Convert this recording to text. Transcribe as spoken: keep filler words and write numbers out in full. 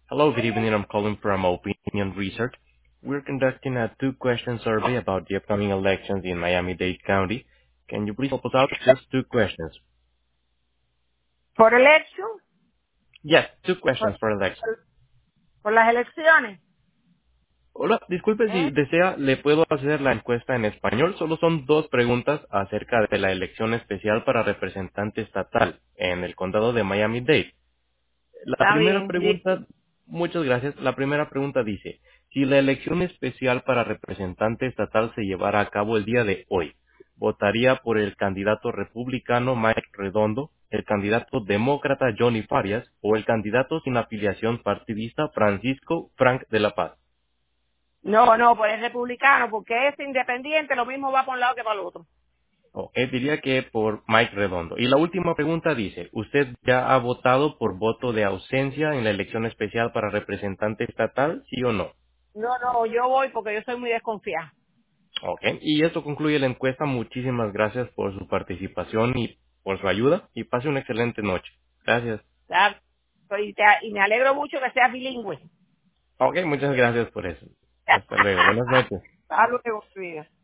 Hello, good evening. I'm calling from Opinion Research. We're conducting a two-question survey about the upcoming elections in Miami-Dade County. Can you please help us out? Just two questions. Por election, Yes, two questions por, for election. por, por las elecciones. Hola, disculpe si ¿Eh? desea, le puedo hacer la encuesta en español. Solo son dos preguntas acerca de la elección especial para representante estatal en el condado de Miami-Dade. La Está primera bien. di- pregunta, muchas gracias. La primera pregunta dice, si la elección especial para representante estatal se llevara a cabo el día de hoy, ¿votaría por el candidato republicano Mike Redondo, el candidato demócrata Johnny Farias o el candidato sin afiliación partidista Francisco Frank de la Paz? No, no, por el republicano, porque es independiente, lo mismo va para un lado que para el otro. Ok, diría que por Mike Redondo. Y la última pregunta dice, ¿usted ya ha votado por voto de ausencia en la elección especial para representante estatal, sí o no? No, no, yo voy porque yo soy muy desconfiada. Ok, y esto concluye la encuesta. Muchísimas gracias por su participación y por su ayuda y pase una excelente noche. Gracias. ¿Sabes? Y, te- y me alegro mucho que seas bilingüe. Ok, muchas gracias por eso. Hasta luego. Buenas noches. Hasta luego, mi vida.